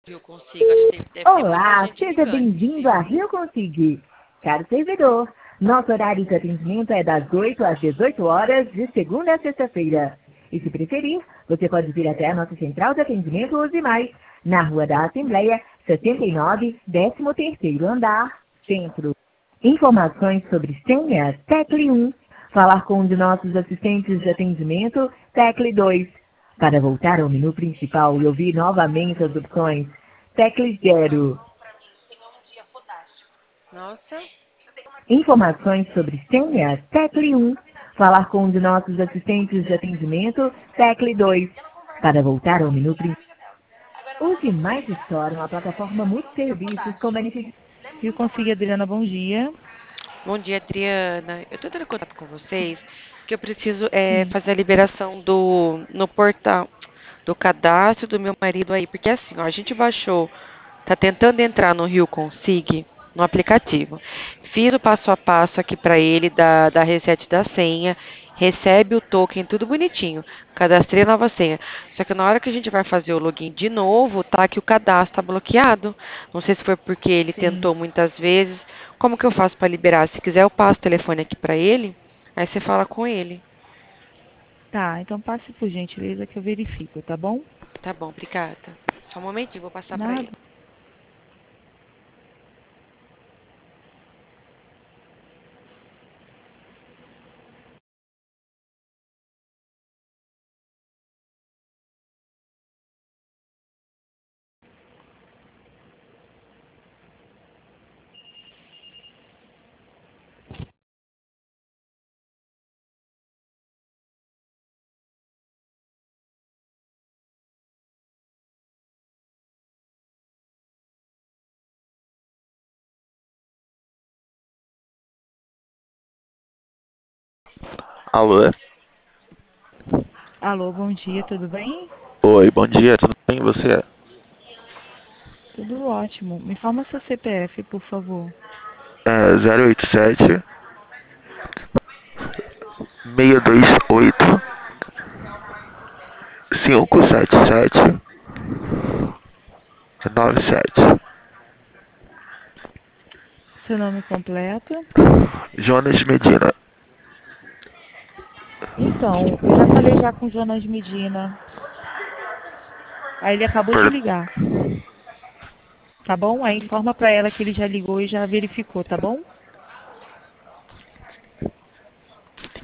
Eu consigo, acho que deve ter muita Olá, gente seja ligando. bem-vindo a Rio Consigue. Caro servidor, nosso horário de atendimento é das 8 às 18 horas, de segunda a sexta-feira. E se preferir, você pode vir até a nossa central de atendimento Use Mais, na Rua da Assembleia, 79, 13º andar, Centro. Informações sobre senha, tecle 1. Falar com um de nossos assistentes de atendimento, tecle 2. Para voltar ao menu principal e ouvir novamente as opções, tecle 0. Nossa, Informações sobre senha, tecle 1. Falar com um de nossos assistentes de atendimento, tecle 2. Para voltar ao menu principal, use Mais Store, uma plataforma multi-serviços com benefícios. Eu consegui, Adriana, bom dia. bom dia, Adriana. Eu estou tendo contato com vocês que eu preciso Sim, fazer a liberação no portal do cadastro do meu marido aí, porque assim, ó, a gente baixou, tá tentando entrar no Rio Consig no aplicativo. Fiz o passo a passo aqui para ele da reset da senha, recebe o token, tudo bonitinho. Cadastrei a nova senha. Só que na hora que a gente vai fazer o login de novo, tá que o cadastro tá bloqueado. Não sei se foi porque ele sim. tentou muitas vezes. Como que eu faço para liberar? Se quiser, eu passo o telefone aqui para ele, aí você fala com ele. Tá, então passe por gentileza que eu verifico, tá bom? Tá bom, obrigada. Só um momentinho, vou passar para Nada. ele. Alô? Alô, bom dia, tudo bem? Oi, bom dia, tudo bem e você? Tudo ótimo. Me informa seu CPF, por favor. É 087 628 577 97. Seu nome completo? Jonas Medina. Então, eu já falei já com o Jonas Medina. Aí ele acabou de Per- ligar. Tá bom? Aí informa pra ela que ele já ligou e já verificou, tá bom?